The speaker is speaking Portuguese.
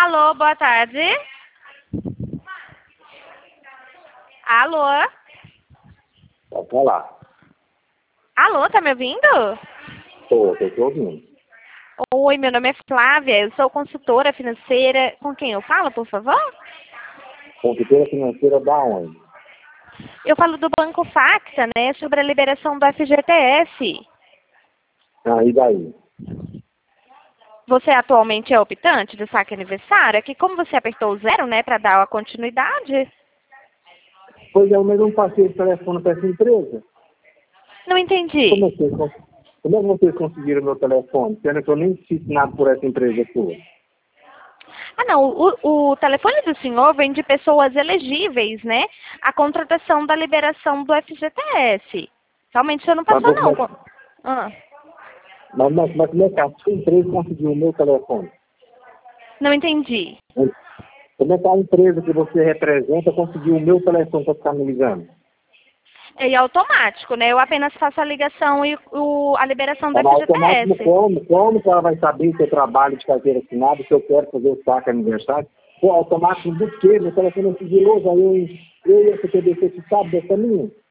Alô, boa tarde. Alô? Pode falar. Alô, tá me ouvindo? Tô te ouvindo. Oi, meu nome é Flávia, eu sou consultora financeira. Com quem eu falo, por favor? Consultora financeira da onde? Eu falo do Banco Facta, né, sobre a liberação do FGTS. Ah, e daí? Você atualmente é optante do saque aniversário? É que como você apertou o zero, né, para dar a continuidade? Pois é, mas eu não passei o telefone para essa empresa. Não entendi. Como é que vocês conseguiram meu telefone? Sendo que eu nem fiz nada por essa empresa sua. Ah, não, o telefone do senhor vem de pessoas elegíveis, né? A contratação da liberação do FGTS. Realmente o senhor não Mas, passou, não. mas, Ah, mas como é que a sua empresa conseguiu o meu telefone? não entendi. Como é que a empresa que você representa conseguiu o meu telefone para ficar me ligando? É automático, né? Eu apenas faço a ligação e a liberação do Tá automático FGTS. como? Como que ela vai saber se eu trabalho de carteira assinada, se eu quero fazer o saque aniversário? Pô, automático do quê? Meu telefone é sigiloso, aí eu e a CTBC, você sabe dessa minha?